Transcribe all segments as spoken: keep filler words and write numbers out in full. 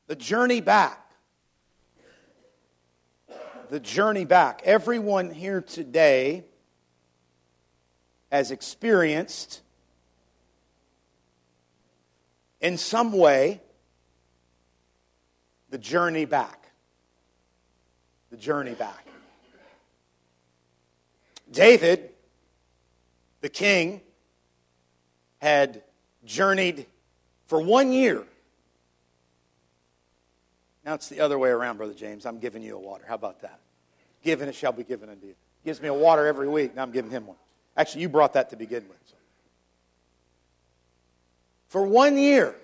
The journey back. The journey back. Everyone here today has experienced, in some way, the journey back. The journey back. David, the king, had journeyed for one year. Now it's the other way around, Brother James. I'm giving you a water. How about that? Given it shall be given unto you. Gives me a water every week. Now I'm giving him one. Actually, you brought that to begin with. So. For one year.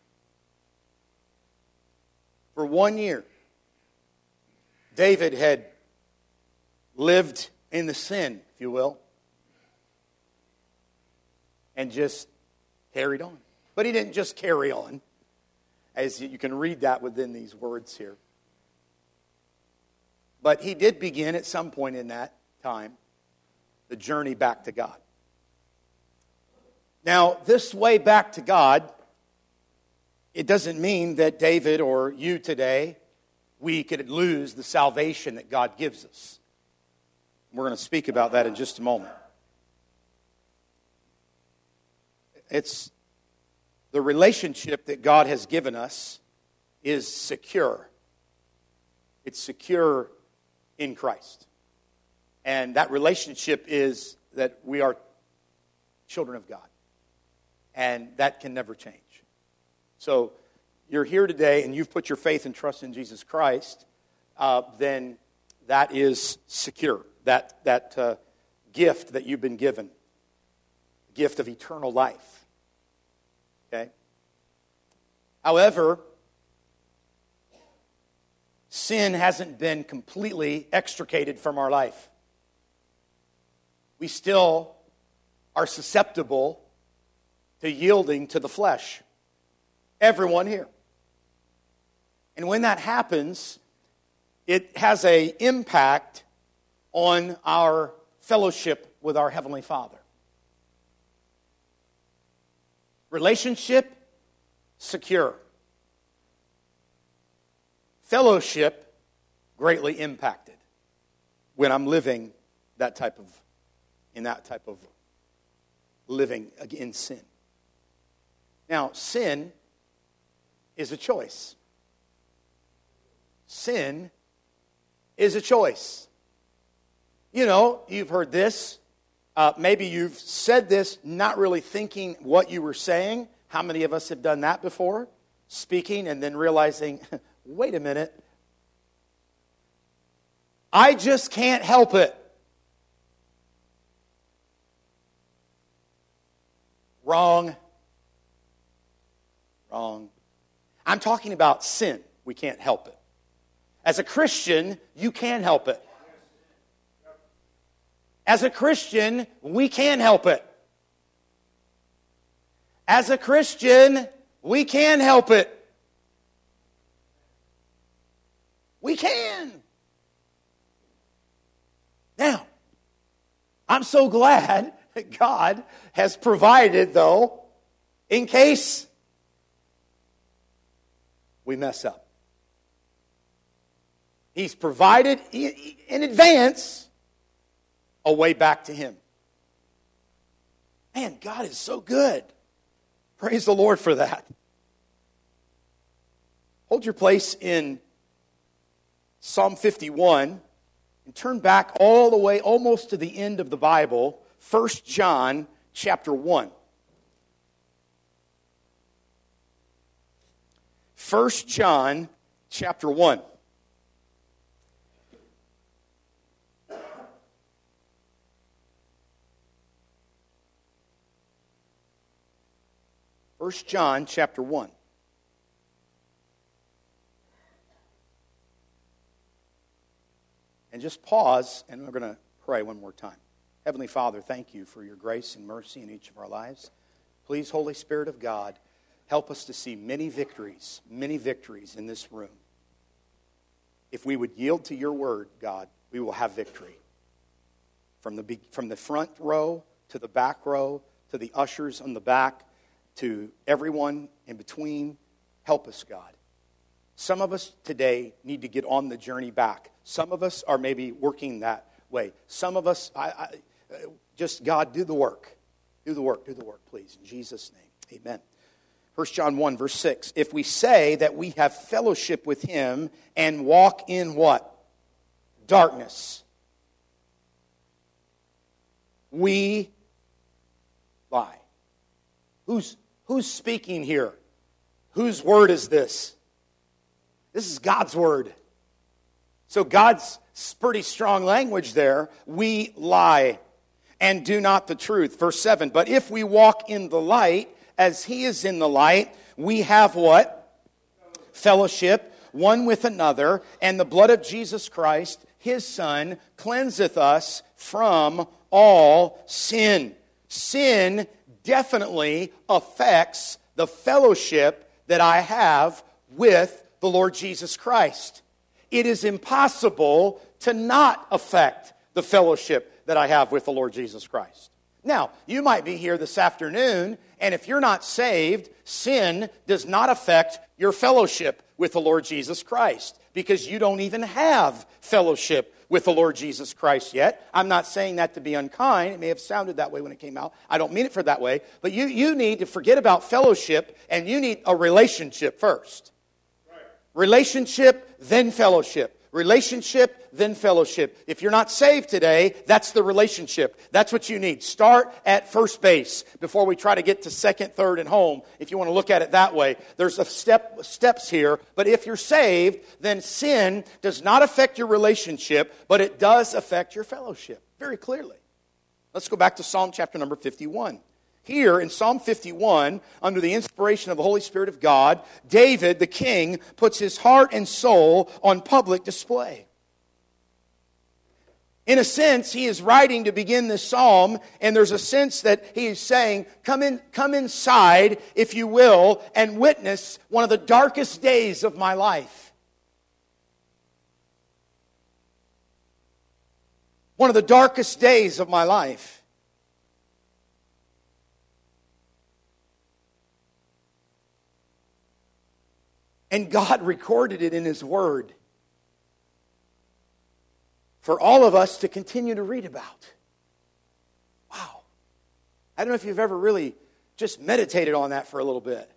For one year. David had lived in the sin, if you will. And just carried on. But he didn't just carry on. As you can read that within these words here. But he did begin at some point in that time the journey back to God. Now, this way back to God, it doesn't mean that David or you today, we could lose the salvation that God gives us. We're going to speak about that in just a moment. It's the relationship that God has given us is secure. It's secure in Christ. And that relationship is that we are children of God. And that can never change. So you're here today and you've put your faith and trust in Jesus Christ, uh, then that is secure. That, that uh, gift that you've been given, gift of eternal life. Okay? However, sin hasn't been completely extricated from our life. We still are susceptible to yielding to the flesh. Everyone here. And when that happens, it has an impact on our fellowship with our Heavenly Father. Relationship, secure. Fellowship, greatly impacted when I'm living that type of, in that type of living in sin. Now, sin is a choice. Sin is a choice. You know, you've heard this. Uh, maybe you've said this not really thinking what you were saying. How many of us have done that before? Speaking and then realizing, wait a minute. I just can't help it. Wrong. Wrong. I'm talking about sin. We can't help it. As a Christian, you can help it. As a Christian, we can help it. As a Christian, we can help it. We can. Now, I'm so glad that God has provided, though, in case we mess up. He's provided in advance a way back to Him. Man, God is so good. Praise the Lord for that. Hold your place in Psalm fifty-one and turn back all the way almost to the end of the Bible, First John chapter one. First John chapter one. First John chapter one. And just pause, and we're going to pray one more time. Heavenly Father, thank you for your grace and mercy in each of our lives. Please, Holy Spirit of God, help us to see many victories, many victories in this room. If we would yield to your word, God, we will have victory. From the, from the front row to the back row to the ushers on the back, to everyone in between, help us, God. Some of us today need to get on the journey back. Some of us are maybe working that way. Some of us, I, I, just God, do the work. Do the work, do the work, please. In Jesus' name, amen. First John one, verse six. If we say that we have fellowship with Him and walk in what? Darkness. We lie. Who's, who's speaking here? Whose word is this? This is God's word. So God's pretty strong language there. We lie and do not the truth. Verse seven. But if we walk in the light, as He is in the light, we have what? Fellowship one with another, and the blood of Jesus Christ, His Son, cleanseth us from all sin. Sin definitely affects the fellowship that I have with the Lord Jesus Christ. It is impossible to not affect the fellowship that I have with the Lord Jesus Christ. Now, you might be here this afternoon, and if you're not saved, sin does not affect your fellowship with the Lord Jesus Christ, because you don't even have fellowship with the Lord Jesus Christ yet. I'm not saying that to be unkind. It may have sounded that way when it came out. I don't mean it for that way. But you, you need to forget about fellowship, and you need a relationship first. Right. Relationship, then fellowship. Relationship, then fellowship. If you're not saved today, that's the relationship. That's what you need. Start at first base before we try to get to second, third, and home, if you want to look at it that way. There's a step steps here, but if you're saved, then sin does not affect your relationship, but it does affect your fellowship, very clearly. Let's go back to Psalm chapter number fifty-one. Here in Psalm fifty-one, under the inspiration of the Holy Spirit of God, David, the king, puts his heart and soul on public display. In a sense, he is writing to begin this psalm, and there's a sense that he is saying, come in, come inside, if you will, and witness one of the darkest days of my life. One of the darkest days of my life. And God recorded it in His Word for all of us to continue to read about. Wow. I don't know if you've ever really just meditated on that for a little bit.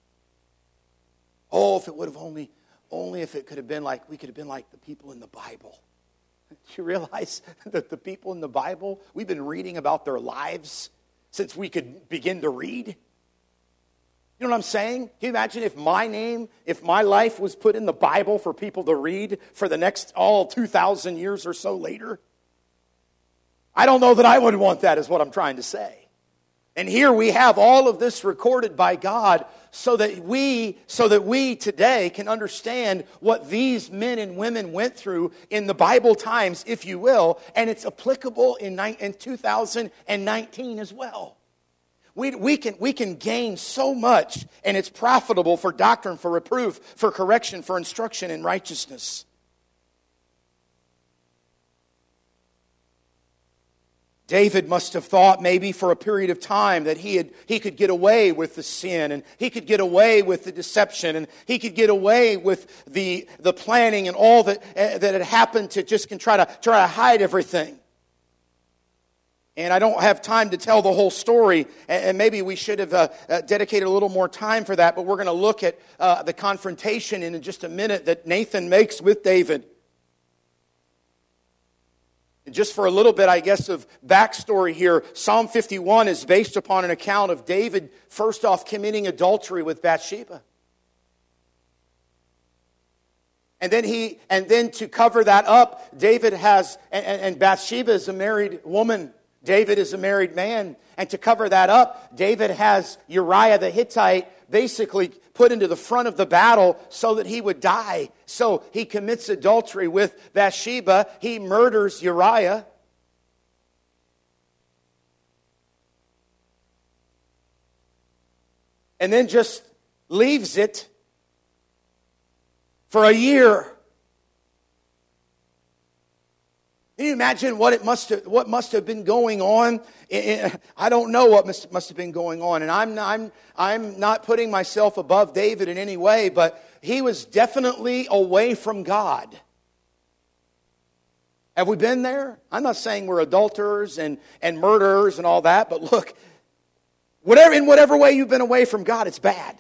Oh, if it would have only, only if it could have been like, we could have been like the people in the Bible. Do you realize that the people in the Bible, we've been reading about their lives since we could begin to read? You know what I'm saying? Can you imagine if my name, if my life was put in the Bible for people to read for the next, all two thousand years or so later? I don't know that I would want that, is what I'm trying to say. And here we have all of this recorded by God so that we, so that we today can understand what these men and women went through in the Bible times, if you will, and it's applicable in, in two thousand nineteen as well. We, we, can, we can gain so much, and it's profitable for doctrine, for reproof, for correction, for instruction in righteousness. David must have thought maybe for a period of time that he had he could get away with the sin, and he could get away with the deception, and he could get away with the, the planning and all that, uh, that had happened to just can try to try to hide everything. And I don't have time to tell the whole story, and maybe we should have uh, uh, dedicated a little more time for that, but we're going to look at uh, the confrontation in just a minute that Nathan makes with David. And just for a little bit, I guess, of backstory here, Psalm fifty-one is based upon an account of David, first off, committing adultery with Bathsheba. And then he, and then to cover that up, David has, and, and Bathsheba is a married woman. David is a married man. And to cover that up, David has Uriah the Hittite basically put into the front of the battle so that he would die. So he commits adultery with Bathsheba. He murders Uriah. And then just leaves it for a year. Can you imagine what it must have, what must have been going on? I don't know what must, must have been going on. And I'm not, I'm, I'm not putting myself above David in any way, but he was definitely away from God. Have we been there? I'm not saying we're adulterers and, and murderers and all that, but look, whatever in whatever way you've been away from God, it's bad.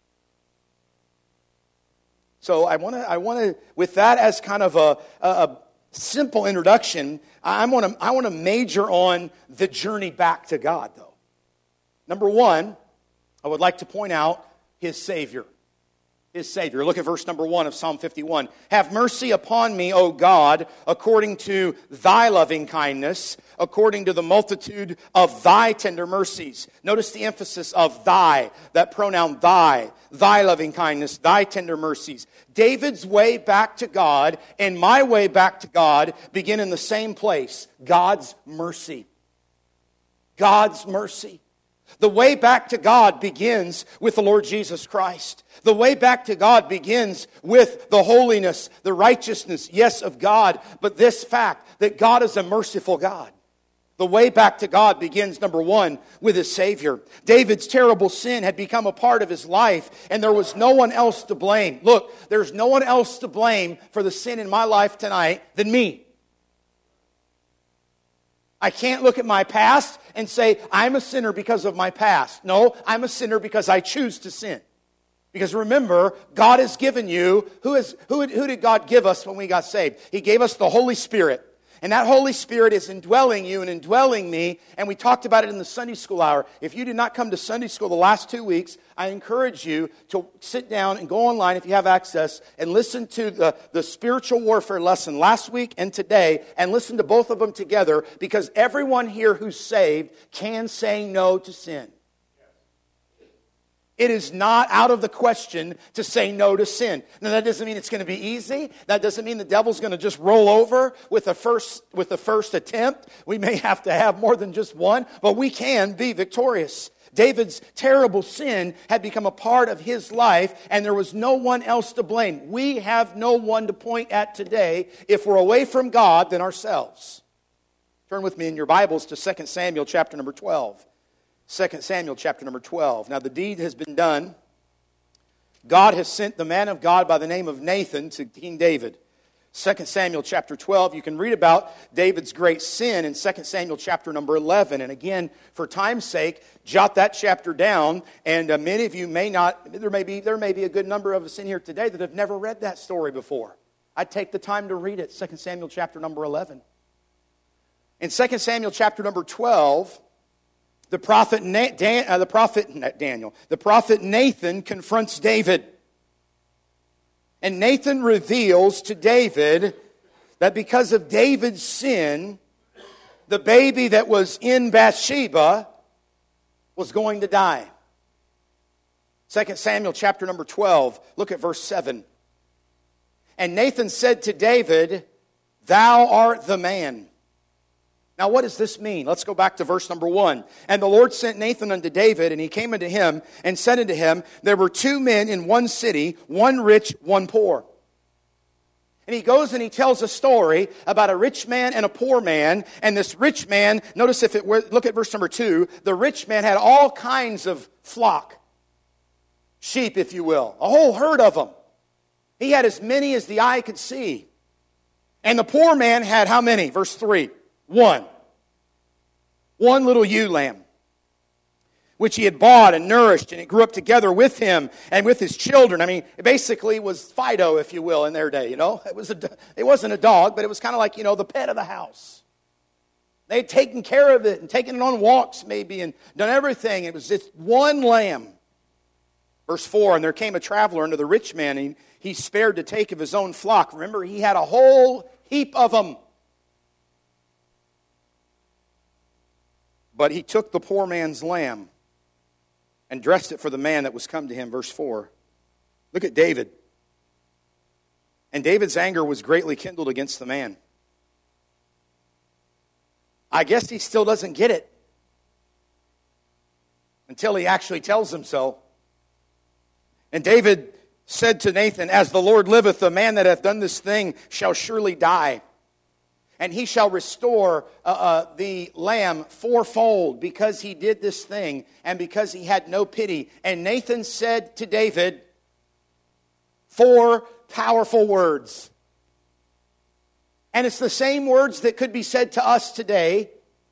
So I want to, I want to, with that as kind of a, a, a simple introduction, I want to, I want to major on the journey back to God, though. Number one, I would like to point out His Savior. His Savior. Look at verse number one of Psalm fifty-one. Have mercy upon me, O God, according to thy loving kindness, according to the multitude of thy tender mercies. Notice the emphasis of thy, that pronoun thy, thy loving kindness, thy tender mercies. David's way back to God and my way back to God begin in the same place. God's mercy. God's mercy. The way back to God begins with the Lord Jesus Christ. The way back to God begins with the holiness, the righteousness, yes, of God, but this fact that God is a merciful God. The way back to God begins, number one, with His Savior. David's terrible sin had become a part of his life, and there was no one else to blame. Look, there's no one else to blame for the sin in my life tonight than me. I can't look at my past and say, I'm a sinner because of my past. No, I'm a sinner because I choose to sin. Because remember, God has given you, who, is, who, who did God give us when we got saved? He gave us the Holy Spirit. And that Holy Spirit is indwelling you and indwelling me. And we talked about it in the Sunday school hour. If you did not come to Sunday school the last two weeks, I encourage you to sit down and go online if you have access and listen to the, the spiritual warfare lesson last week and today, and listen to both of them together, because everyone here who's saved can say no to sin. It is not out of the question to say no to sin. Now, that doesn't mean it's going to be easy. That doesn't mean the devil's going to just roll over with the first with the first attempt. We may have to have more than just one, but we can be victorious. David's terrible sin had become a part of his life, and there was no one else to blame. We have no one to point at today if we're away from God than ourselves. Turn with me in your Bibles to Second Samuel chapter number twelve. Second Samuel chapter number twelve. Now the deed has been done. God has sent the man of God by the name of Nathan to King David. Second Samuel chapter twelve. You can read about David's great sin in Second Samuel chapter number eleven. And again, for time's sake, jot that chapter down. And uh, many of you may not, there may be there may be a good number of us in here today that have never read that story before. I'd take the time to read it. Second Samuel chapter number eleven. In Second Samuel chapter number twelve, The prophet, Na- Dan, uh, the prophet Daniel, the prophet Nathan confronts David. And Nathan reveals to David that because of David's sin, the baby that was in Bathsheba was going to die. Second Samuel chapter number twelve, look at verse seven. And Nathan said to David, "Thou art the man." Now, what does this mean? Let's go back to verse number one. And the Lord sent Nathan unto David, and he came unto him and said unto him, There were two men in one city, one rich, one poor. And he goes and he tells a story about a rich man and a poor man. And this rich man, notice if it were, look at verse number two. The rich man had all kinds of flock, sheep, if you will, a whole herd of them. He had as many as the eye could see. And the poor man had how many? Verse three. One. One little ewe lamb, which he had bought and nourished, and it grew up together with him and with his children. I mean, it basically was Fido, if you will, in their day, you know. It, was a, it wasn't a dog, but it was kind of like, you know, the pet of the house. They had taken care of it and taken it on walks maybe and done everything. It was just one lamb. Verse four, and there came a traveler unto the rich man, and he spared to take of his own flock. Remember, he had a whole heap of them. But he took the poor man's lamb and dressed it for the man that was come to him. Verse four. Look at David. And David's anger was greatly kindled against the man. I guess he still doesn't get it until he actually tells him so. And David said to Nathan, As the Lord liveth, the man that hath done this thing shall surely die. And he shall restore uh, uh, the lamb fourfold because he did this thing and because he had no pity. And Nathan said to David, Four powerful words. And it's the same words that could be said to us today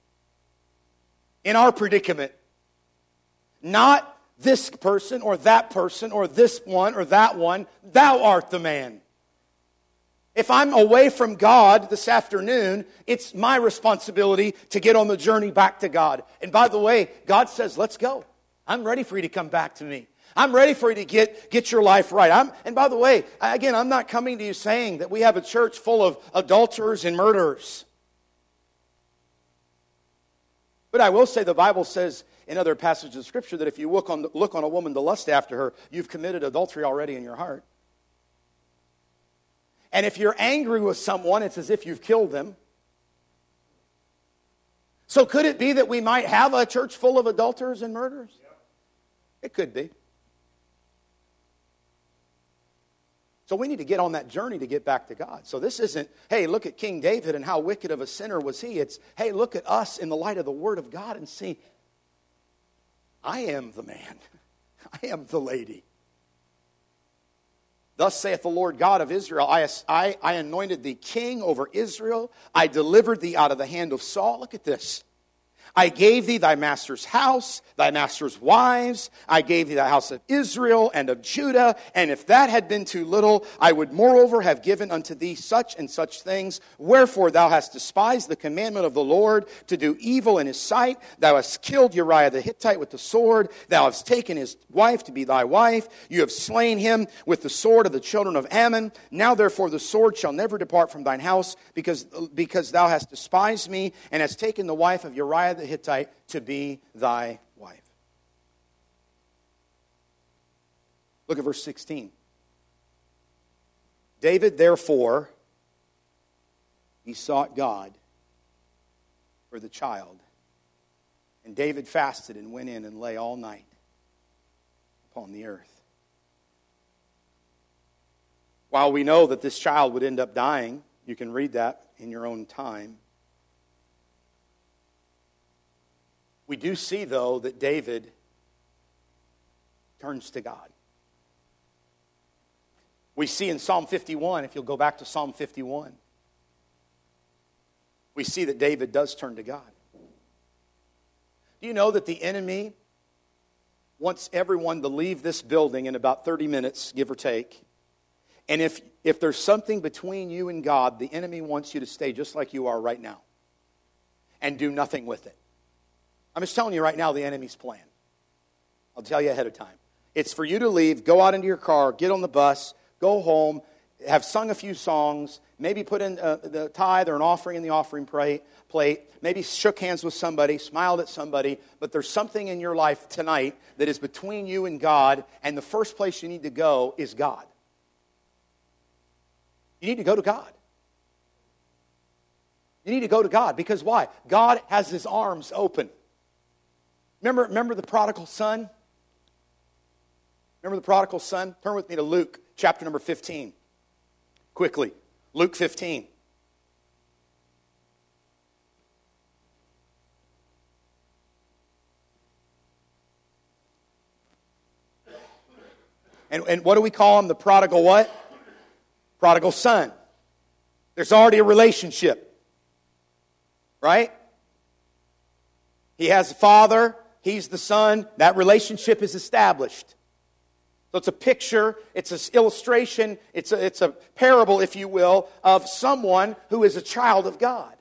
in our predicament. Not this person or that person or this one or that one. Thou art the man. If I'm away from God this afternoon, it's my responsibility to get on the journey back to God. And by the way, God says, let's go. I'm ready for you to come back to me. I'm ready for you to get, get your life right. I'm, and by the way, again, I'm not coming to you saying that we have a church full of adulterers and murderers. But I will say the Bible says in other passages of Scripture that if you look on, look on a woman to lust after her, you've committed adultery already in your heart. And if you're angry with someone, it's as if you've killed them. So could it be that we might have a church full of adulterers and murderers? It could be. So we need to get on that journey to get back to God. So this isn't, hey, look at King David and how wicked of a sinner was he. It's, hey, look at us in the light of the Word of God and see, I am the man. I am the lady. Thus saith the Lord God of Israel, I, I, I anointed thee king over Israel. I delivered thee out of the hand of Saul. Look at this. I gave thee thy master's house, thy master's wives. I gave thee the house of Israel and of Judah. And if that had been too little, I would moreover have given unto thee such and such things. Wherefore thou hast despised the commandment of the Lord to do evil in his sight. Thou hast killed Uriah the Hittite with the sword. Thou hast taken his wife to be thy wife. You have slain him with the sword of the children of Ammon. Now therefore the sword shall never depart from thine house, because, because thou hast despised me and hast taken the wife of Uriah the Hittite to be thy wife. Look at verse sixteen. David, therefore, he sought God for the child. And David fasted and went in and lay all night upon the earth. While we know that this child would end up dying, you can read that in your own time. We do see, though, that David turns to God. We see in Psalm fifty-one, if you'll go back to Psalm fifty-one, we see that David does turn to God. Do you know that the enemy wants everyone to leave this building in about thirty minutes, give or take? And if, if there's something between you and God, the enemy wants you to stay just like you are right now and do nothing with it. I'm just telling you right now the enemy's plan. I'll tell you ahead of time. It's for you to leave, go out into your car, get on the bus, go home, have sung a few songs, maybe put in uh, the tithe or an offering in the offering plate, maybe shook hands with somebody, smiled at somebody, but there's something in your life tonight that is between you and God, and the first place you need to go is God. You need to go to God. You need to go to God, because why? God has his arms open. Remember, remember the prodigal son? Remember the prodigal son? Turn with me to Luke chapter number fifteen. Quickly. Luke fifteen. And, and what do we call him? The prodigal what? Prodigal son. There's already a relationship. Right? He has a father. He's the son. That relationship is established. So it's a picture, it's an illustration, it's a, it's a parable, if you will, of someone who is a child of God.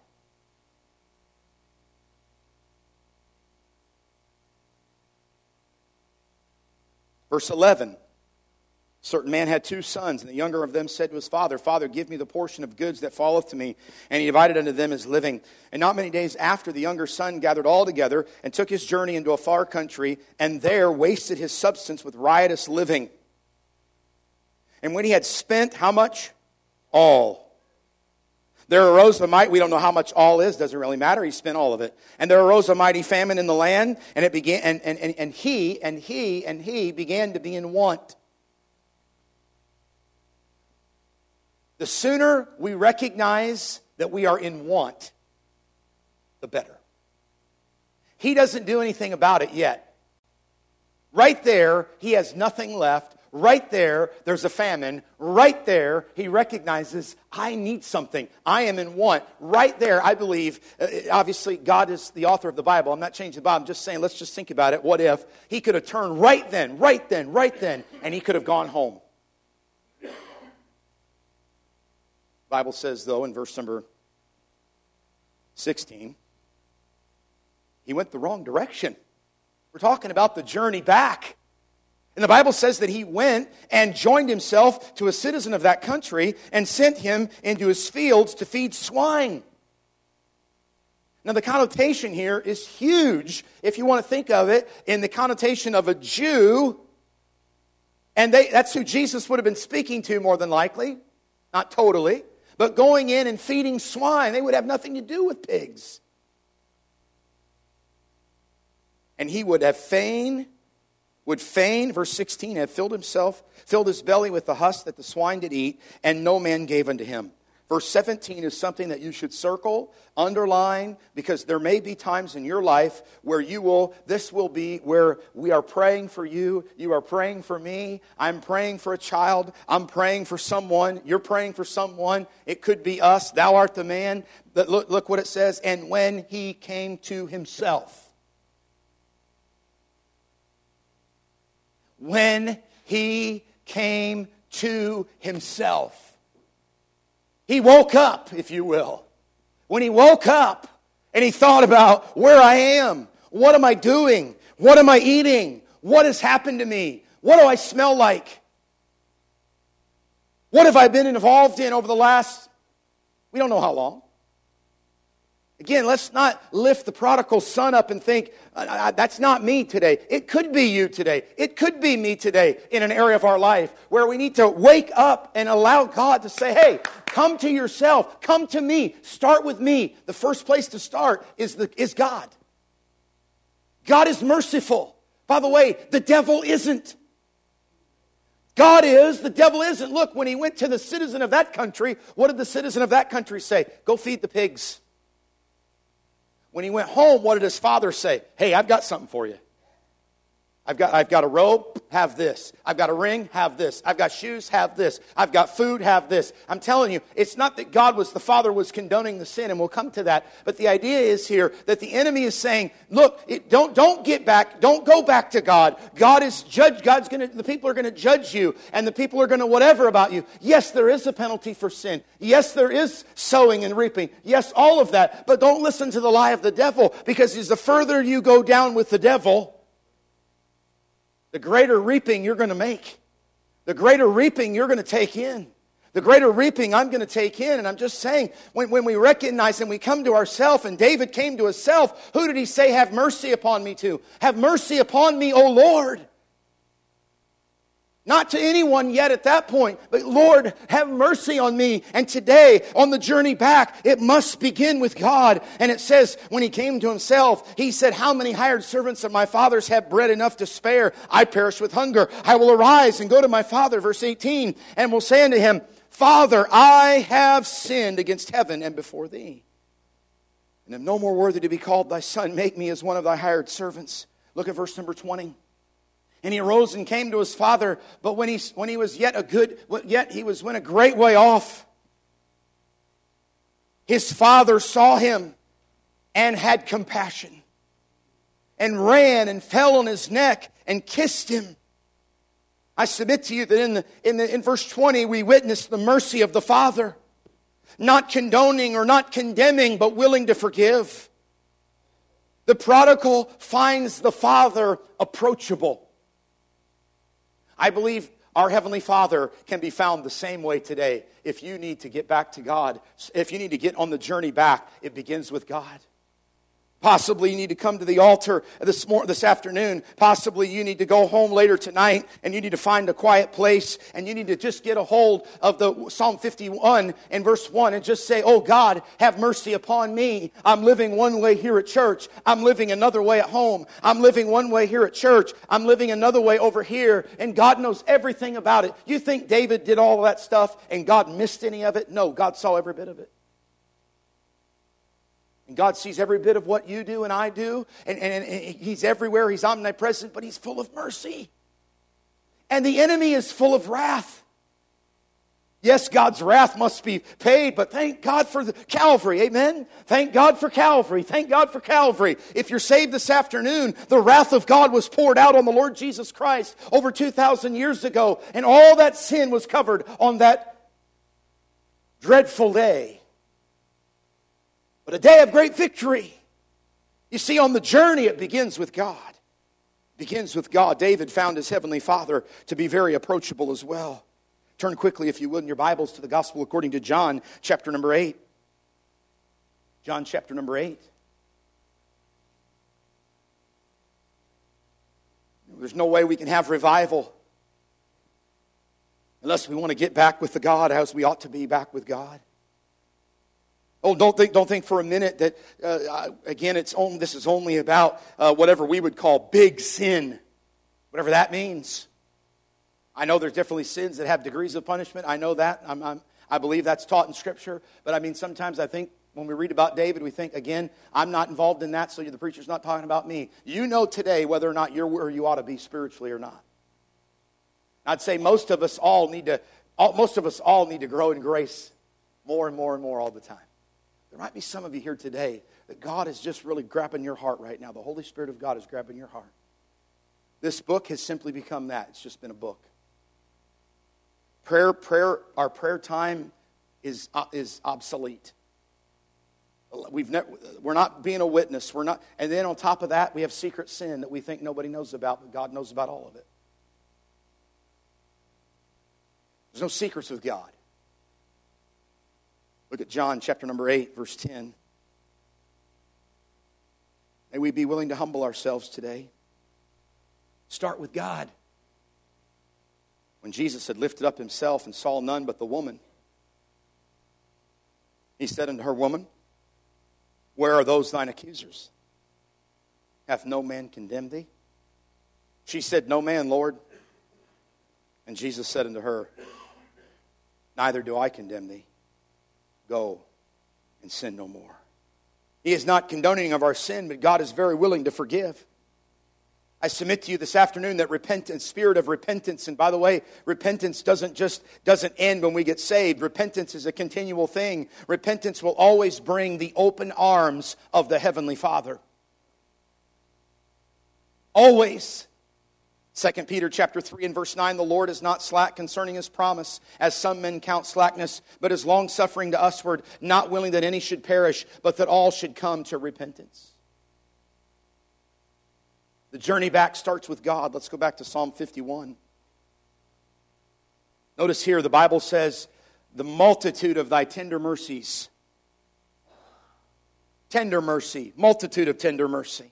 Verse eleven. A certain man had two sons, and the younger of them said to his father, Father, give me the portion of goods that falleth to me. And he divided unto them his living. And not many days after, the younger son gathered all together and took his journey into a far country, and there wasted his substance with riotous living. And when he had spent, how much? All. There arose a mighty, we don't know how much all is, doesn't really matter, he spent all of it. And there arose a mighty famine in the land, and it began, and, and, and, and he, and he, and he began to be in want. The sooner we recognize that we are in want, the better. He doesn't do anything about it yet. Right there, he has nothing left. right there, there's a famine. Right there, he recognizes, I need something. I am in want. Right there, I believe, uh, obviously, God is the author of the Bible. I'm not changing the Bible. I'm just saying, let's just think about it. What if he could have turned right then, right then, right then, and he could have gone home? The Bible says, though, in verse number sixteen, he went the wrong direction. We're talking about the journey back. And the Bible says that he went and joined himself to a citizen of that country and sent him into his fields to feed swine. Now the connotation here is huge if you want to think of it in the connotation of a Jew. And they, that's who Jesus would have been speaking to more than likely. Not totally. But going in and feeding swine, they would have nothing to do with pigs. And he would have fain, would fain, verse sixteen, have filled himself, filled his belly with the husk that the swine did eat, and no man gave unto him. Verse seventeen is something that you should circle, underline, because there may be times in your life where you will, this will be where we are praying for you, you are praying for me, I'm praying for a child, I'm praying for someone, you're praying for someone, it could be us, thou art the man. But look, look what it says, and when he came to himself. When he came to himself. He woke up, if you will. When he woke up and he thought about where I am, what am I doing, what am I eating, what has happened to me, what do I smell like, what have I been involved in over the last, we don't know how long. Again, let's not lift the prodigal son up and think, that's not me today. It could be you today. It could be me today in an area of our life where we need to wake up and allow God to say, hey, come to yourself. Come to me. Start with me. The first place to start is, the, is God. God is merciful. By the way, the devil isn't. God is, the devil isn't. Look, when he went to the citizen of that country, what did the citizen of that country say? Go feed the pigs. When he went home, what did his father say? Hey, I've got something for you. I've got, I've got a robe, have this. I've got a ring, have this. I've got shoes, have this. I've got food, have this. I'm telling you, it's not that God was, the Father was condoning the sin, and we'll come to that. But the idea is here that the enemy is saying, look, it, don't, don't get back, don't go back to God. God is judge, God's going to, the people are going to judge you, and the people are going to whatever about you. Yes, there is a penalty for sin. Yes, there is sowing and reaping. Yes, all of that. But don't listen to the lie of the devil, because as the further you go down with the devil, the greater reaping you're going to make. The greater reaping you're going to take in. The greater reaping I'm going to take in. And I'm just saying, when, when we recognize and we come to ourselves, and David came to himself, who did he say, have mercy upon me to? Have mercy upon me, O Lord. Not to anyone yet at that point, but Lord, have mercy on me. And today, on the journey back, it must begin with God. And it says, when he came to himself, he said, how many hired servants of my father's have bread enough to spare? I perish with hunger. I will arise and go to my father, verse eighteen, and will say unto him, Father, I have sinned against heaven and before thee, and am no more worthy to be called thy son. Make me as one of thy hired servants. Look at verse number twenty. And he arose and came to his father, but when he, when he was yet a good, yet he was went a great way off, his father saw him and had compassion, and ran and fell on his neck and kissed him. I submit to you that in the, in the, in verse twenty, we witness the mercy of the Father, not condoning or not condemning, but willing to forgive. The prodigal finds the Father approachable. I believe our Heavenly Father can be found the same way today. If you need to get back to God, if you need to get on the journey back, it begins with God. Possibly you need to come to the altar this morning, this afternoon. Possibly you need to go home later tonight and you need to find a quiet place and you need to just get a hold of the Psalm fifty-one and verse one and just say, oh God, have mercy upon me. I'm living one way here at church. I'm living another way at home. I'm living one way here at church. I'm living another way over here. And God knows everything about it. You think David did all of that stuff and God missed any of it? No, God saw every bit of it. And God sees every bit of what you do and I do. And, and, and He's everywhere. He's omnipresent, but He's full of mercy. And the enemy is full of wrath. Yes, God's wrath must be paid, but thank God for the Calvary. Amen? Thank God for Calvary. Thank God for Calvary. If you're saved this afternoon, the wrath of God was poured out on the Lord Jesus Christ over two thousand years ago, and all that sin was covered on that dreadful day. But a day of great victory. You see, on the journey, it begins with God. It begins with God. David found his heavenly Father to be very approachable as well. Turn quickly, if you would, in your Bibles to the Gospel according to John, chapter number eight. John chapter number eight. There's no way we can have revival unless we want to get back with the God as we ought to be back with God. Oh, don't think, don't think for a minute that, uh, again, it's only, this is only about uh, whatever we would call big sin, whatever that means. I know there's definitely sins that have degrees of punishment. I know that. I'm, I'm, I believe that's taught in Scripture. But I mean, sometimes I think when we read about David, we think, again, I'm not involved in that, so the preacher's not talking about me. You know today whether or not you're where you ought to be spiritually or not. I'd say most of us all need to, all, most of us all need to grow in grace more and more and more all the time. There might be some of you here today that God is just really grabbing your heart right now. The Holy Spirit of God is grabbing your heart. This book has simply become that. It's just been a book. Prayer, prayer, our prayer time is uh, is obsolete. We've never, we're not being a witness. We're not, and then on top of that, we have secret sin that we think nobody knows about, but God knows about all of it. There's no secrets with God. Look at John chapter number eight, verse ten. May we be willing to humble ourselves today. Start with God. When Jesus had lifted up himself and saw none but the woman, he said unto her, Woman, where are those thine accusers? Hath no man condemned thee? She said, No man, Lord. And Jesus said unto her, Neither do I condemn thee. Go and sin no more. He is not condoning of our sin, but God is very willing to forgive. I submit to you this afternoon that repentance, spirit of repentance, and by the way, repentance doesn't just doesn't end when we get saved. Repentance is a continual thing. Repentance will always bring the open arms of the Heavenly Father. Always. Second Peter chapter three and verse nine, the Lord is not slack concerning his promise, as some men count slackness, but is long-suffering to usward, not willing that any should perish, but that all should come to repentance. The journey back starts with God. Let's go back to Psalm fifty-one. Notice here the Bible says, the multitude of thy tender mercies. Tender mercy. Multitude of tender mercy.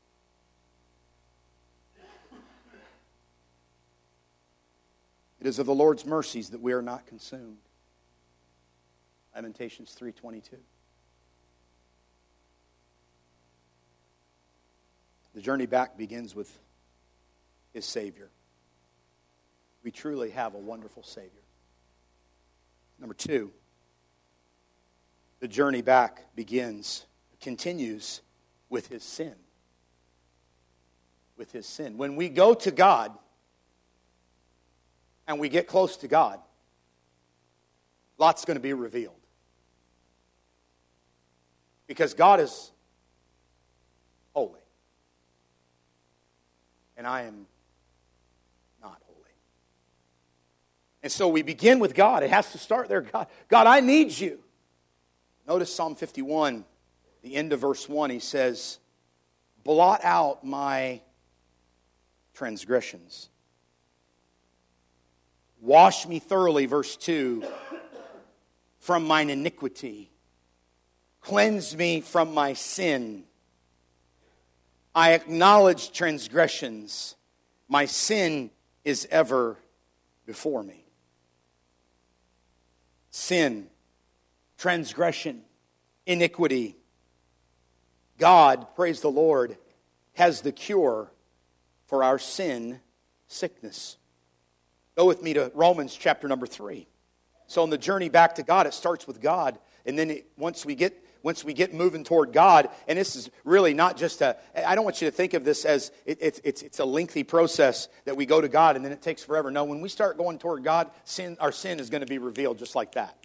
It is of the Lord's mercies that we are not consumed. Lamentations three twenty-two. The journey back begins with his Savior. We truly have a wonderful Savior. Number two, the journey back begins, continues with his sin. With his sin. When we go to God and we get close to God, lots going to be revealed. Because God is holy. And I am not holy. And so we begin with God. It has to start there. God, God, I need you. Notice Psalm fifty-one, the end of verse one, he says, blot out my transgressions. Wash me thoroughly, verse two, from mine iniquity. Cleanse me from my sin. I acknowledge transgressions. My sin is ever before me. Sin, transgression, iniquity. God, praise the Lord, has the cure for our sin sickness. Go with me to Romans chapter number three. So on the journey back to God, it starts with God. And then it, once we get once we get moving toward God, and this is really not just a, I don't want you to think of this as it, it, it's, it's a lengthy process that we go to God and then it takes forever. No, when we start going toward God, sin, our sin is going to be revealed just like that.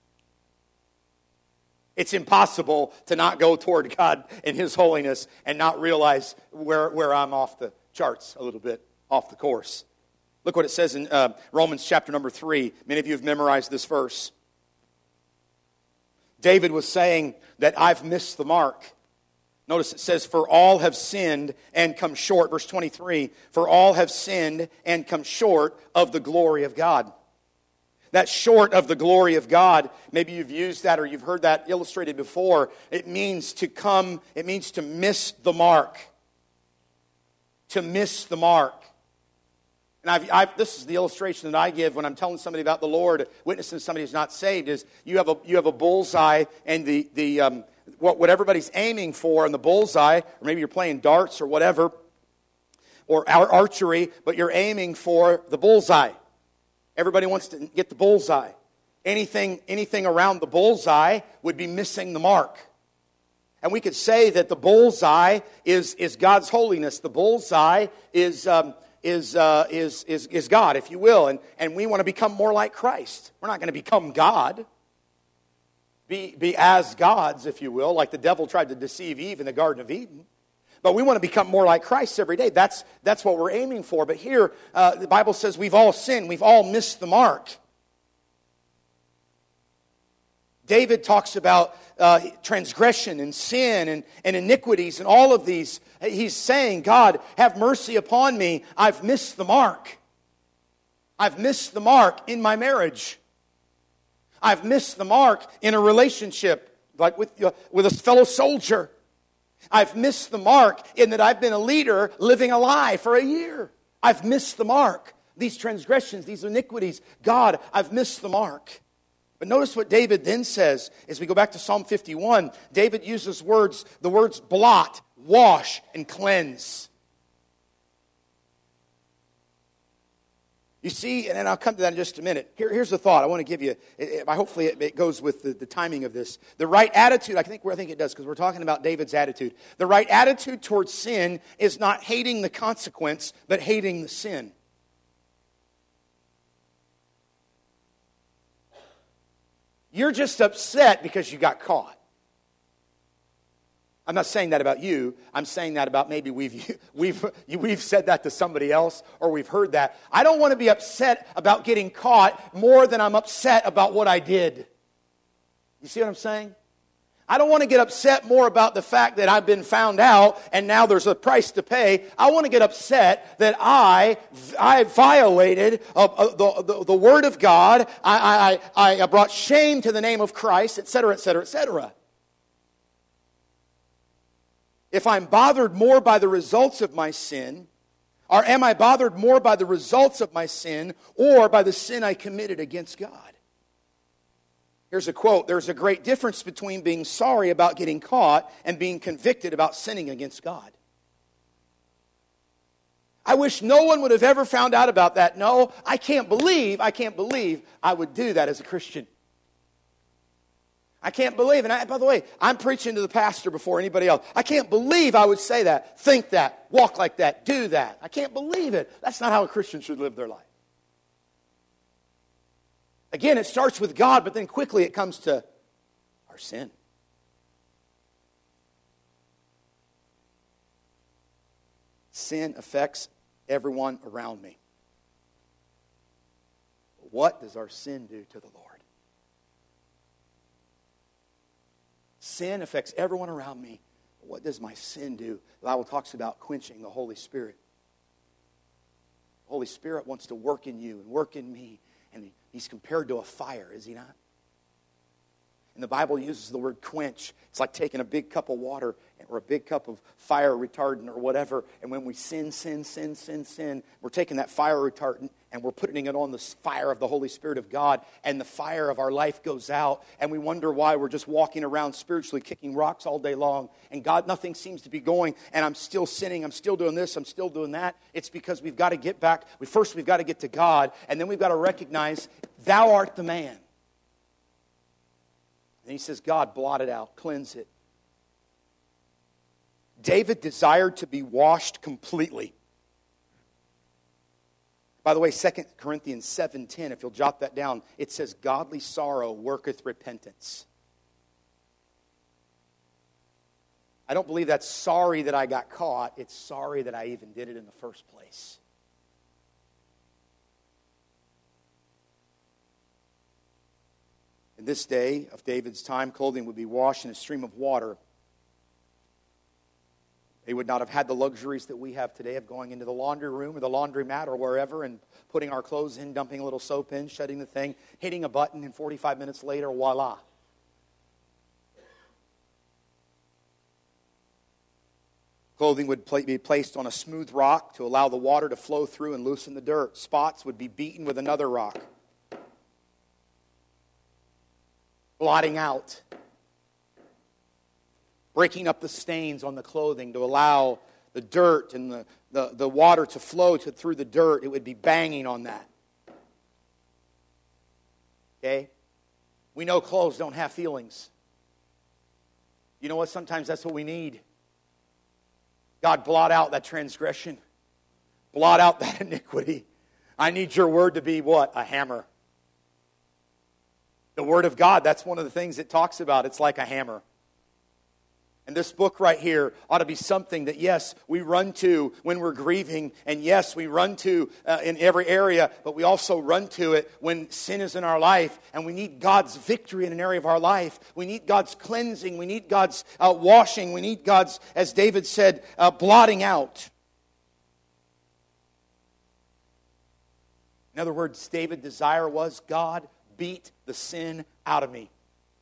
It's impossible to not go toward God in His holiness and not realize where, where I'm off the charts a little bit, off the course. Look what it says in uh, Romans chapter number three. Many of you have memorized this verse. David was saying that I've missed the mark. Notice it says, for all have sinned and come short. Verse twenty-three, for all have sinned and come short of the glory of God. That short of the glory of God, maybe you've used that or you've heard that illustrated before. It means to come, it means to miss the mark. To miss the mark. And I've, I've, this is the illustration that I give when I'm telling somebody about the Lord, witnessing somebody who's not saved, is you have a you have a bullseye, and the the um, what what everybody's aiming for in the bullseye, or maybe you're playing darts or whatever, or archery, but you're aiming for the bullseye. Everybody wants to get the bullseye. Anything anything around the bullseye would be missing the mark. And we could say that the bullseye is is God's holiness. The bullseye is. Um, Is, uh, is is is God, if you will, and and we want to become more like Christ. We're not going to become God, be be as gods, if you will, like the devil tried to deceive Eve in the Garden of Eden. But we want to become more like Christ every day. That's that's what we're aiming for. But here, uh, the Bible says we've all sinned, we've all missed the mark. David talks about uh, transgression and sin and, and iniquities and all of these. He's saying, God, have mercy upon me. I've missed the mark. I've missed the mark in my marriage. I've missed the mark in a relationship, like with, uh, with a fellow soldier. I've missed the mark in that I've been a leader living a lie for a year. I've missed the mark. These transgressions, these iniquities, God, I've missed the mark. But notice what David then says as we go back to Psalm fifty-one. David uses words, the words blot, wash, and cleanse. You see, and I'll come to that in just a minute. Here, here's the thought I want to give you. It, it, hopefully it, it goes with the, the timing of this. The right attitude, I think, I think it does, because we're talking about David's attitude. The right attitude towards sin is not hating the consequence, but hating the sin. You're just upset because you got caught. I'm not saying that about you. I'm saying that about maybe we've we've we've said that to somebody else, or we've heard that. I don't want to be upset about getting caught more than I'm upset about what I did. You see what I'm saying? I don't want to get upset more about the fact that I've been found out and now there's a price to pay. I want to get upset that I I violated uh, uh, the, the, the Word of God. I, I, I brought shame to the name of Christ, et cetera, et cetera, et cetera. If I'm bothered more by the results of my sin, or am I bothered more by the results of my sin or by the sin I committed against God? Here's a quote. There's a great difference between being sorry about getting caught and being convicted about sinning against God. I wish no one would have ever found out about that. No, I can't believe, I can't believe I would do that as a Christian. I can't believe, and I, by the way, I'm preaching to the pastor before anybody else. I can't believe I would say that, think that, walk like that, do that. I can't believe it. That's not how a Christian should live their life. Again, it starts with God, but then quickly it comes to our sin. Sin affects everyone around me. What does our sin do to the Lord? Sin affects everyone around me. What does my sin do? The Bible talks about quenching the Holy Spirit. The Holy Spirit wants to work in you and work in me. And He's compared to a fire, is He not? And the Bible uses the word quench. It's like taking a big cup of water or a big cup of fire retardant or whatever. And when we sin, sin, sin, sin, sin, we're taking that fire retardant and we're putting it on the fire of the Holy Spirit of God. And the fire of our life goes out. And we wonder why we're just walking around spiritually kicking rocks all day long. And God, nothing seems to be going. And I'm still sinning. I'm still doing this. I'm still doing that. It's because we've got to get back. We, first, we've got to get to God. And then we've got to recognize, Thou art the man. And he says, God, blot it out, cleanse it. David desired to be washed completely. By the way, Second Corinthians seven ten, if you'll jot that down, it says, godly sorrow worketh repentance. I don't believe that's sorry that I got caught. It's sorry that I even did it in the first place. In this day of David's time, clothing would be washed in a stream of water. They would not have had the luxuries that we have today of going into the laundry room or the laundromat or wherever and putting our clothes in, dumping a little soap in, shutting the thing, hitting a button, and forty-five minutes later, voila. Clothing would be placed on a smooth rock to allow the water to flow through and loosen the dirt. Spots would be beaten with another rock, blotting out, breaking up the stains on the clothing to allow the dirt and the, the, the water to flow to, through the dirt. It would be banging on that. Okay? We know clothes don't have feelings. You know what? Sometimes that's what we need. God, blot out that transgression. Blot out that iniquity. I need your word to be what? A hammer. The word of God, that's one of the things it talks about. It's like a hammer. And this book right here ought to be something that, yes, we run to when we're grieving. And yes, we run to uh, in every area. But we also run to it when sin is in our life. And we need God's victory in an area of our life. We need God's cleansing. We need God's uh, washing. We need God's, as David said, uh, blotting out. In other words, David's desire was, God, beat the sin out of me.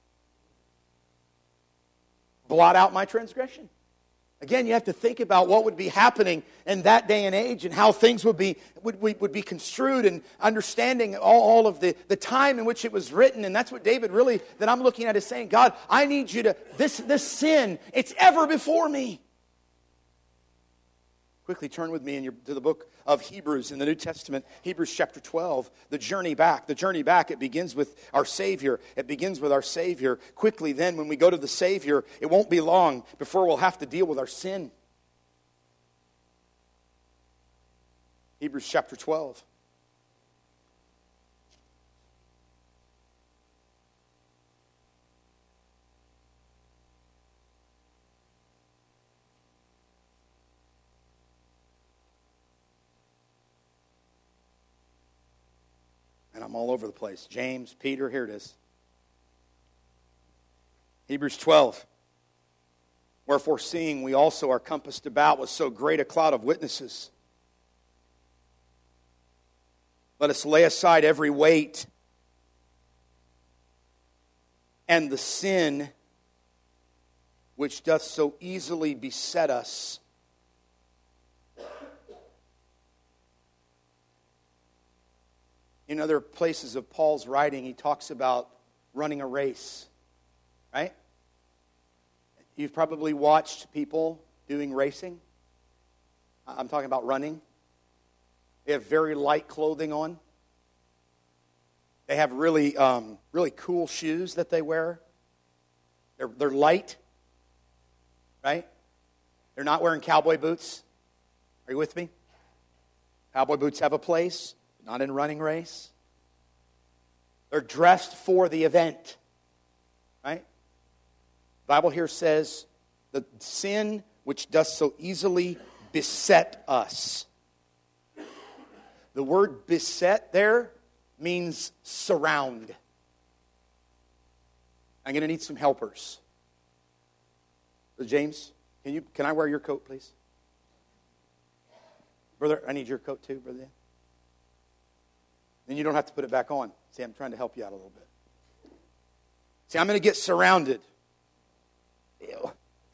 Blot out my transgression. Again, you have to think about what would be happening in that day and age and how things would be would, would be construed, and understanding all, all of the, the time in which it was written. And that's what David really, that I'm looking at, is saying, God, I need you to, this, this sin, it's ever before me. Quickly turn with me in your, to the book of Hebrews in the New Testament, Hebrews chapter twelve, the journey back. The journey back, it begins with our Savior. It begins with our Savior. Quickly then, when we go to the Savior, it won't be long before we'll have to deal with our sin. Hebrews chapter twelve. And I'm all over the place. James, Peter, here it is. Hebrews twelve. Wherefore, seeing we also are compassed about with so great a cloud of witnesses, let us lay aside every weight and the sin which doth so easily beset us. In other places of Paul's writing, he talks about running a race, right? You've probably watched people doing racing. I'm talking about running. They have very light clothing on. They have really, um, really cool shoes that they wear. They're, they're light, right? They're not wearing cowboy boots. Are you with me? Cowboy boots have a place. Not in running race. They're dressed for the event. Right? The Bible here says, the sin which does so easily beset us. The word beset there means surround. I'm going to need some helpers. So James, can you can I wear your coat, please? Brother, I need your coat too, brother. Then you don't have to put it back on. See, I'm trying to help you out a little bit. See, I'm going to get surrounded. Ew.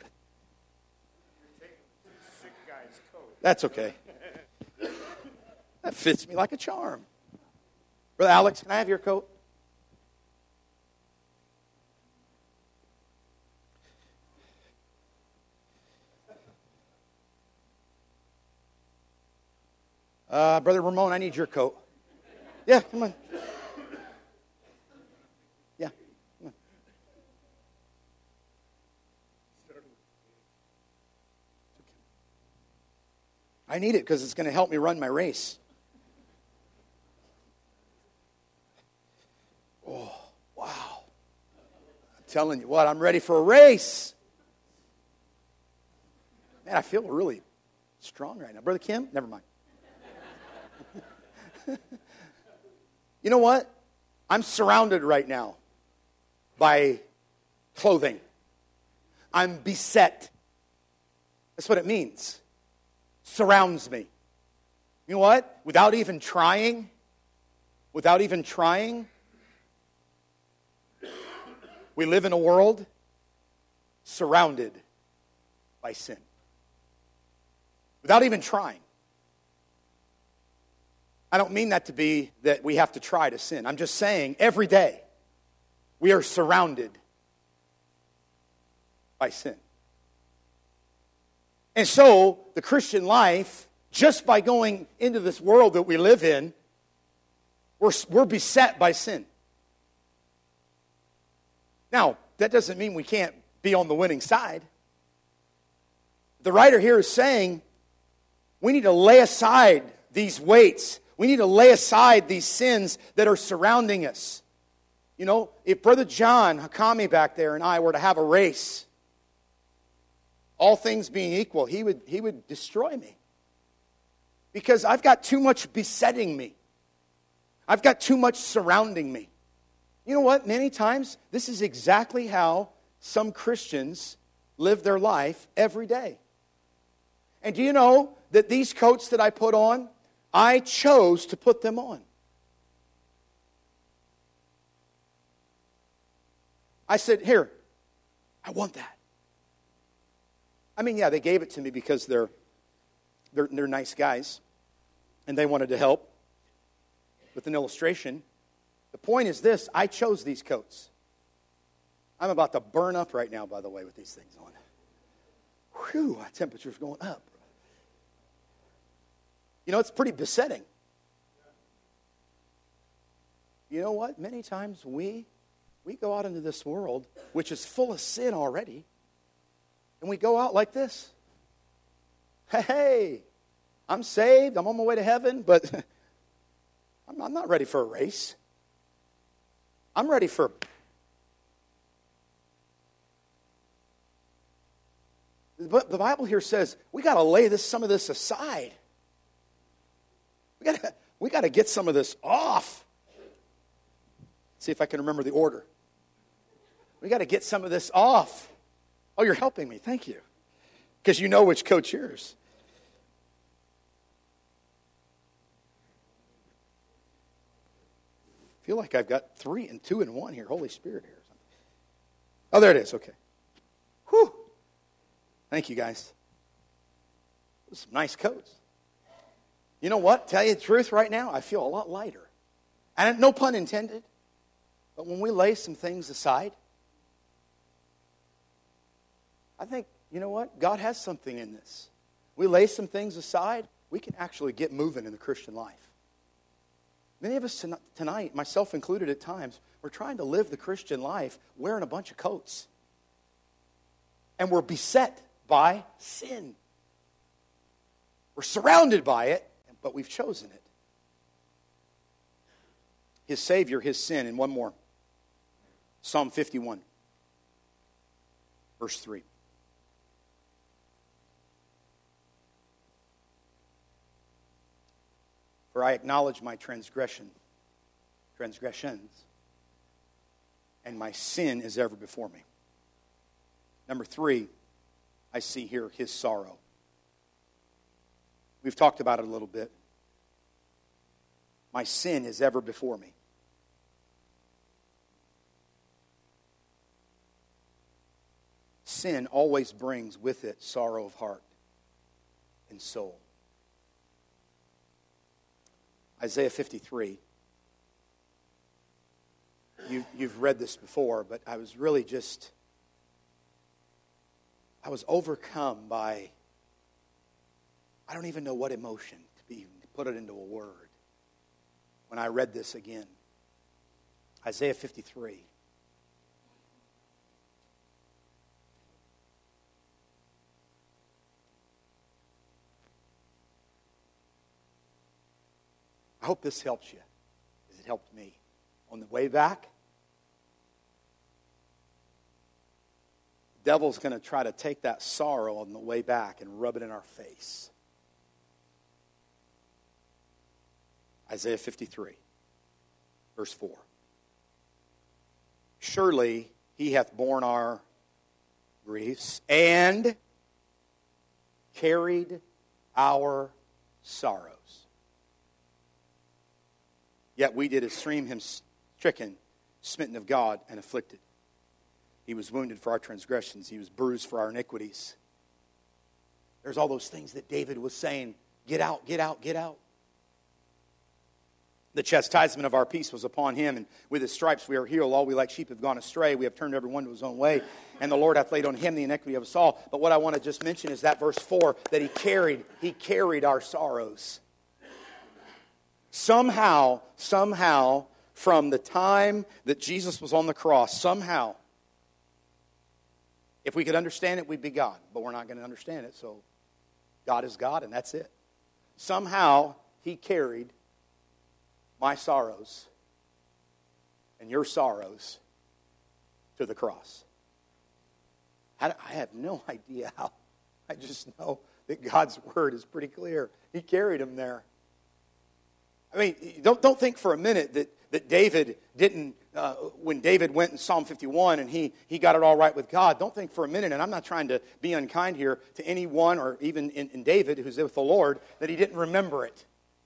That's okay. That fits me like a charm. Brother Alex, can I have your coat? Uh, Brother Ramon, I need your coat. Yeah, come on. Yeah, come on. I need it because it's going to help me run my race. Oh, wow. I'm telling you what, I'm ready for a race. Man, I feel really strong right now. Brother Kim, never mind. You know what? I'm surrounded right now by clothing. I'm beset. That's what it means. Surrounds me. You know what? Without even trying, without even trying, we live in a world surrounded by sin. Without even trying. I don't mean that to be that we have to try to sin. I'm just saying every day we are surrounded by sin. And so the Christian life, just by going into this world that we live in, we're, we're beset by sin. Now, that doesn't mean we can't be on the winning side. The writer here is saying we need to lay aside these weights. We need to lay aside these sins that are surrounding us. You know, if Brother John Hakami back there and I were to have a race, all things being equal, he would, he would destroy me. Because I've got too much besetting me. I've got too much surrounding me. You know what? Many times, this is exactly how some Christians live their life every day. And do you know that these coats that I put on, I chose to put them on. I said, here, I want that. I mean, yeah, they gave it to me because they're, they're, they're nice guys, and they wanted to help with an illustration. The point is this, I chose these coats. I'm about to burn up right now, by the way, with these things on. Whew, my temperature's going up. You know, it's pretty besetting. You know what? Many times we, we go out into this world, which is full of sin already, and we go out like this. Hey, I'm saved, I'm on my way to heaven, but I'm, I'm not ready for a race. I'm ready for... But the Bible here says we got to lay this some of this aside. We got to we got to get some of this off. See if I can remember the order. We got to get some of this off. Oh, you're helping me. Thank you. Because you know which coat's yours. I feel like I've got three and two and one here. Holy Spirit here. Oh, there it is. Okay. Whew. Thank you, guys. Those are some nice coats. You know what? Tell you the truth right now, I feel a lot lighter. And no pun intended. But when we lay some things aside, I think, you know what? God has something in this. We lay some things aside, we can actually get moving in the Christian life. Many of us tonight, myself included at times, we're trying to live the Christian life wearing a bunch of coats. And we're beset by sin. We're surrounded by it, but we've chosen it. His Savior, his sin, and one more. Psalm fifty-one, verse three. For I acknowledge my transgression, transgressions, and my sin is ever before me. Number three, I see here his sorrow. We've talked about it a little bit. My sin is ever before me. Sin always brings with it sorrow of heart and soul. Isaiah fifty-three. You, you've read this before, but I was really just, I was overcome by, I don't even know what emotion to be to put it into a word when I read this again. Isaiah fifty-three. I hope this helps you, because it helped me. On the way back, the devil's going to try to take that sorrow on the way back and rub it in our face. Isaiah fifty-three, verse four. Surely he hath borne our griefs and carried our sorrows. Yet we did esteem him stricken, smitten of God, and afflicted. He was wounded for our transgressions. He was bruised for our iniquities. There's all those things that David was saying, get out, get out, get out. The chastisement of our peace was upon him, and with his stripes we are healed. All we like sheep have gone astray. We have turned every one to his own way, and the Lord hath laid on him the iniquity of us all. But what I want to just mention is that verse four, that he carried, he carried our sorrows. Somehow, somehow, from the time that Jesus was on the cross, somehow, if we could understand it, we'd be God. But we're not going to understand it, so God is God, and that's it. Somehow, he carried my sorrows and your sorrows to the cross. I have no idea how. I just know that God's word is pretty clear. He carried them there. I mean, don't, don't think for a minute that, that David didn't, uh, when David went in Psalm fifty-one and he, he got it all right with God, don't think for a minute, and I'm not trying to be unkind here to anyone or even in, in David who's with the Lord, that he didn't remember it.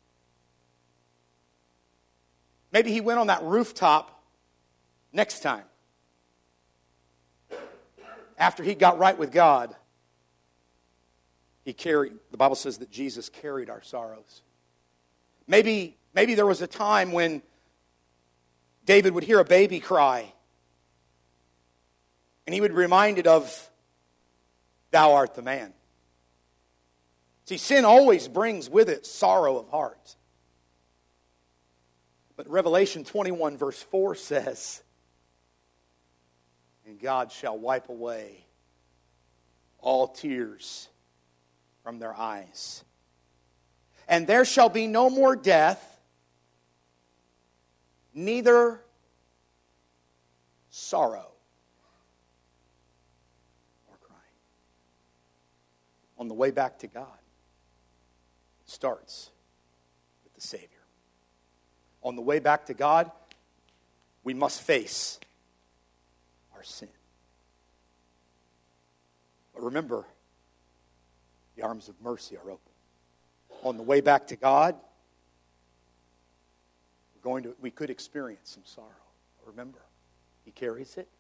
Maybe he went on that rooftop next time. After he got right with God, he carried, the Bible says that Jesus carried our sorrows. Maybe, maybe there was a time when David would hear a baby cry, and he would be reminded of, thou art the man. See, sin always brings with it sorrow of heart. But Revelation twenty-one verse four says, and God shall wipe away all tears from their eyes. And there shall be no more death, neither sorrow nor crying. On the way back to God, it starts with the Savior. On the way back to God, we must face our sin. But remember, the arms of mercy are open. On the way back to God, we're going to, we could experience some sorrow. Remember, he carries it.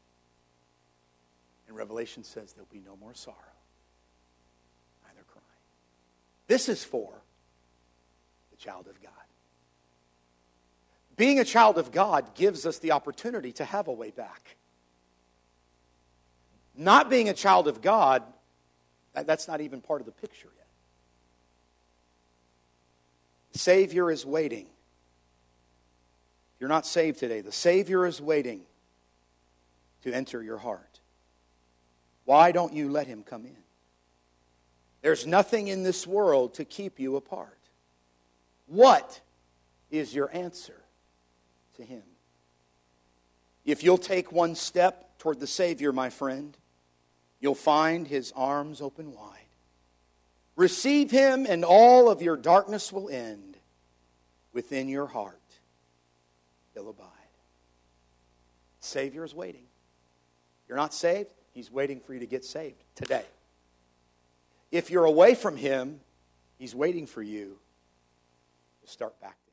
And Revelation says there'll be no more sorrow, neither crying. This is for the child of God. Being a child of God gives us the opportunity to have a way back. Not being a child of God, that's not even part of the picture yet. The Savior is waiting. If you're not saved today, the Savior is waiting to enter your heart. Why don't you let him come in? There's nothing in this world to keep you apart. What is your answer to him? If you'll take one step toward the Savior, my friend, you'll find his arms open wide. Receive him, and all of your darkness will end. Within your heart, he'll abide. The Savior is waiting. You're not saved, he's waiting for you to get saved today. If you're away from him, he's waiting for you to start back.